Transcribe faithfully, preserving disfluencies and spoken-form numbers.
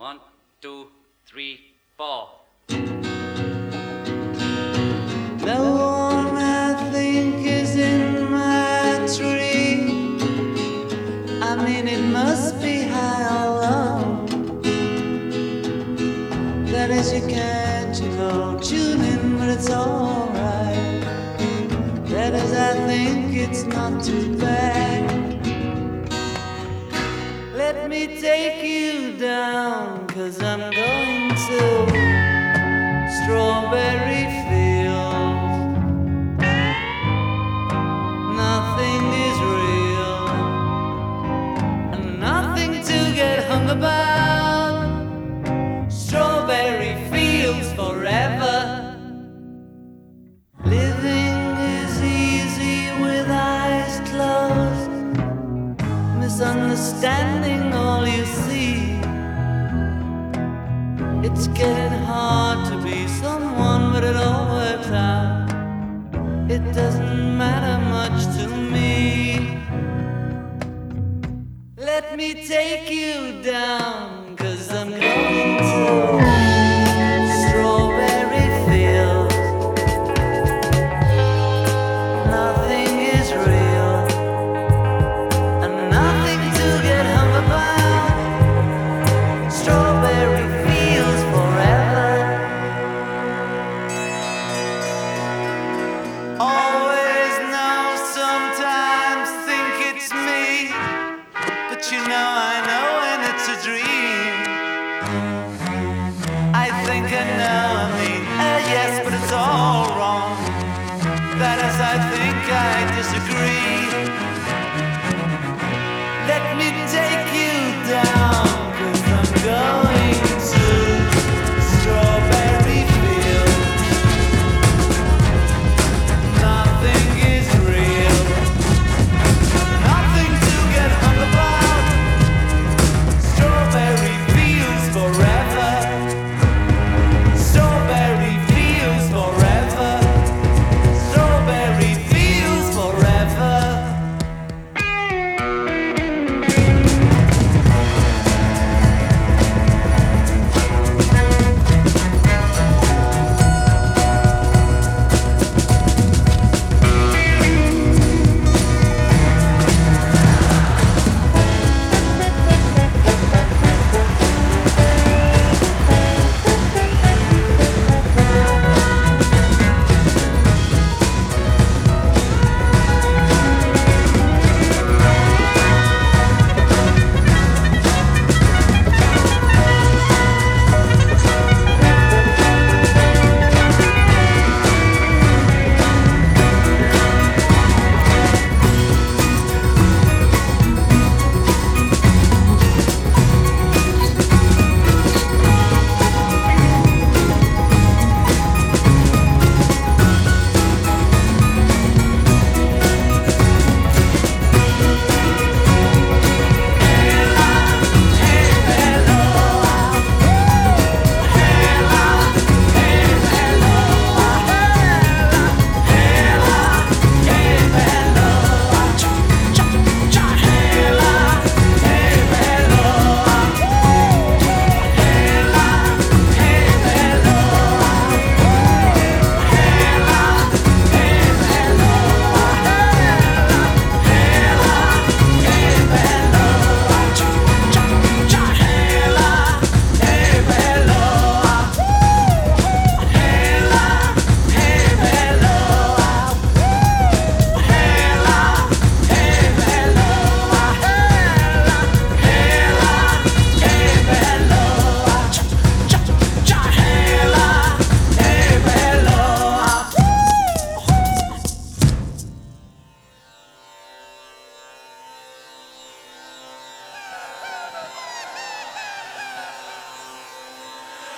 One, two, three, four. The one I think is in my tree. I mean, it must be high or low. That is, you can't, you know, tune in, but it's alright. That is, I think it's not too bad. Let me take you down, 'cause I'm going to Strawberry Fields. Nothing is real, and nothing to get hung about. Strawberry Fields forever. Living is easy with eyes closed, misunderstanding all you see. It's getting hard to be someone, but it all works out. It doesn't matter much to me. Let me take you down.